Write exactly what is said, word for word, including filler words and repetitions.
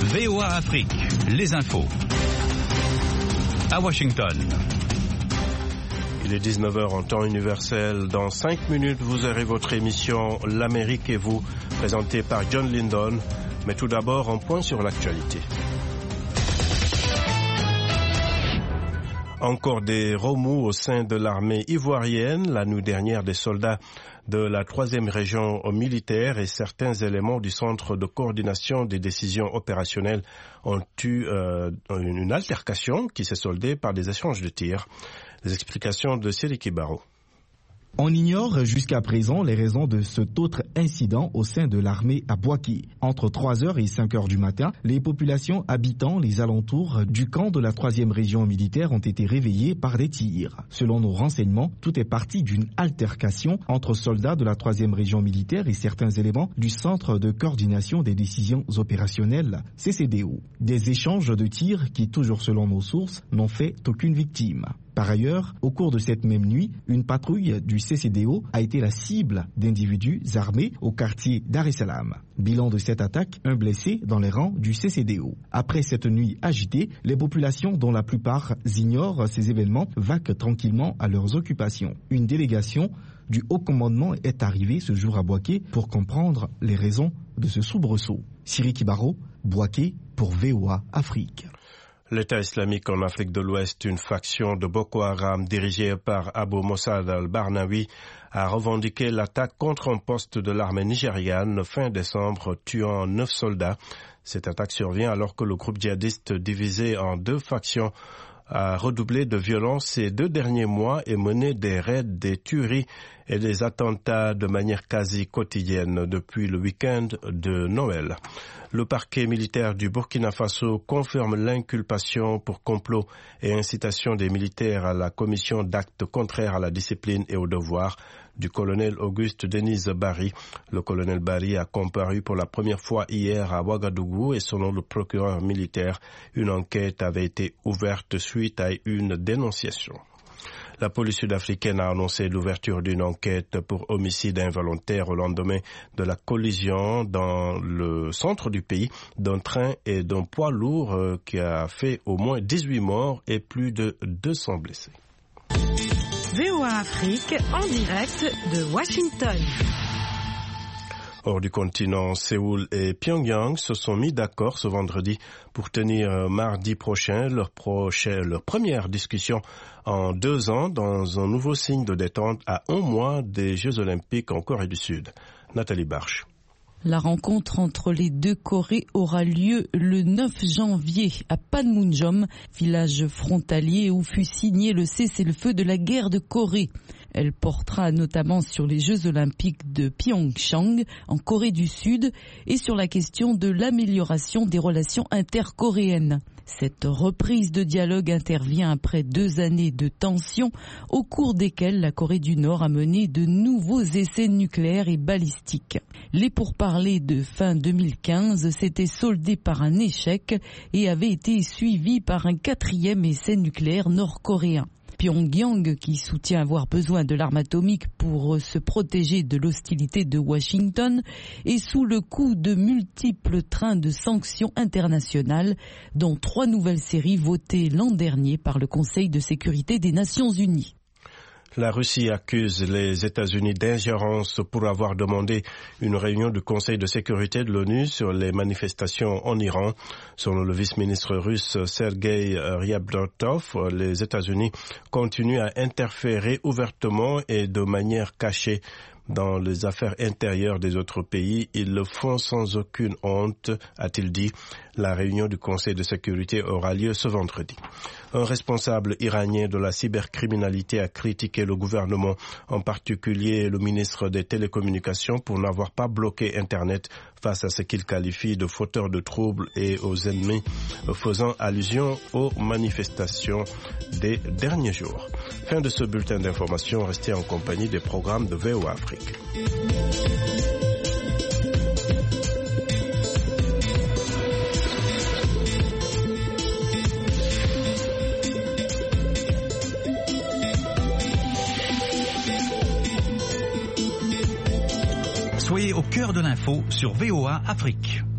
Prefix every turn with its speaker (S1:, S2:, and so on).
S1: V O A Afrique, les infos. À Washington.
S2: Il est dix-neuf heures en temps universel. Dans cinq minutes, vous aurez votre émission L'Amérique et vous, présentée par John Lindon. Mais tout d'abord, un point sur l'actualité. Encore des remous au sein de l'armée ivoirienne. La nuit dernière, des soldats de la troisième région militaire et certains éléments du centre de coordination des décisions opérationnelles ont eu euh, une altercation qui s'est soldée par des échanges de tirs. Les explications de Siriki Baro.
S3: On ignore jusqu'à présent les raisons de cet autre incident au sein de l'armée à Bouaké. Entre trois heures et cinq heures du matin, les populations habitant les alentours du camp de la troisième région militaire ont été réveillées par des tirs. Selon nos renseignements, tout est parti d'une altercation entre soldats de la troisième région militaire et certains éléments du centre de coordination des décisions opérationnelles, C C D O. Des échanges de tirs qui, toujours selon nos sources, n'ont fait aucune victime. Par ailleurs, au cours de cette même nuit, une patrouille du C C D O a été la cible d'individus armés au quartier Dar es Salaam. Bilan de cette attaque, un blessé dans les rangs du C C D O. Après cette nuit agitée, les populations, dont la plupart ignorent ces événements, vaquent tranquillement à leurs occupations. Une délégation du haut commandement est arrivée ce jour à Bouaké pour comprendre les raisons de ce soubresaut. Siriki Baro, Bouaké pour V O A Afrique.
S2: L'État islamique en Afrique de l'Ouest, une faction de Boko Haram dirigée par Abu Mossad al-Barnawi, a revendiqué l'attaque contre un poste de l'armée nigériane fin décembre, tuant neuf soldats. Cette attaque survient alors que le groupe djihadiste divisé en deux factions a redoublé de violence ces deux derniers mois et mené des raids, des tueries et des attentats de manière quasi quotidienne depuis le week-end de Noël. Le parquet militaire du Burkina Faso confirme l'inculpation pour complot et incitation des militaires à la commission d'actes contraires à la discipline et au devoir du colonel Auguste Denise Barry. Le colonel Barry a comparu pour la première fois hier à Ouagadougou et selon le procureur militaire, une enquête avait été ouverte suite à une dénonciation. La police sud-africaine a annoncé l'ouverture d'une enquête pour homicide involontaire au lendemain de la collision dans le centre du pays d'un train et d'un poids lourd qui a fait au moins dix-huit morts et plus de deux cents blessés.
S4: V O A Afrique en direct de Washington.
S2: Hors du continent, Séoul et Pyongyang se sont mis d'accord ce vendredi pour tenir mardi prochain leur, prochain, leur première discussion en deux ans dans un nouveau signe de détente à un mois des Jeux Olympiques en Corée du Sud. Nathalie Barche.
S5: La rencontre entre les deux Corées aura lieu le neuf janvier à Panmunjom, village frontalier où fut signé le cessez-le-feu de la guerre de Corée. Elle portera notamment sur les Jeux Olympiques de Pyeongchang en Corée du Sud et sur la question de l'amélioration des relations intercoréennes. Cette reprise de dialogue intervient après deux années de tensions au cours desquelles la Corée du Nord a mené de nouveaux essais nucléaires et balistiques. Les pourparlers de fin deux mille quinze s'étaient soldés par un échec et avaient été suivis par un quatrième essai nucléaire nord-coréen. Pyongyang, qui soutient avoir besoin de l'arme atomique pour se protéger de l'hostilité de Washington, est sous le coup de multiples trains de sanctions internationales, dont trois nouvelles séries votées l'an dernier par le Conseil de sécurité des Nations Unies.
S2: La Russie accuse les États-Unis d'ingérence pour avoir demandé une réunion du Conseil de sécurité de l'ONU sur les manifestations en Iran. Selon le vice-ministre russe Sergei Ryabkov, les États-Unis continuent à interférer ouvertement et de manière cachée dans les affaires intérieures des autres pays. Ils le font sans aucune honte, a-t-il dit. La réunion du Conseil de sécurité aura lieu ce vendredi. Un responsable iranien de la cybercriminalité a critiqué le gouvernement, en particulier le ministre des Télécommunications, pour n'avoir pas bloqué Internet face à ce qu'il qualifie de fauteur de troubles et aux ennemis, faisant allusion aux manifestations des derniers jours. Fin de ce bulletin d'information. Restez en compagnie des programmes de V O A Afrique.
S1: Soyez au cœur de l'info sur V O A Afrique.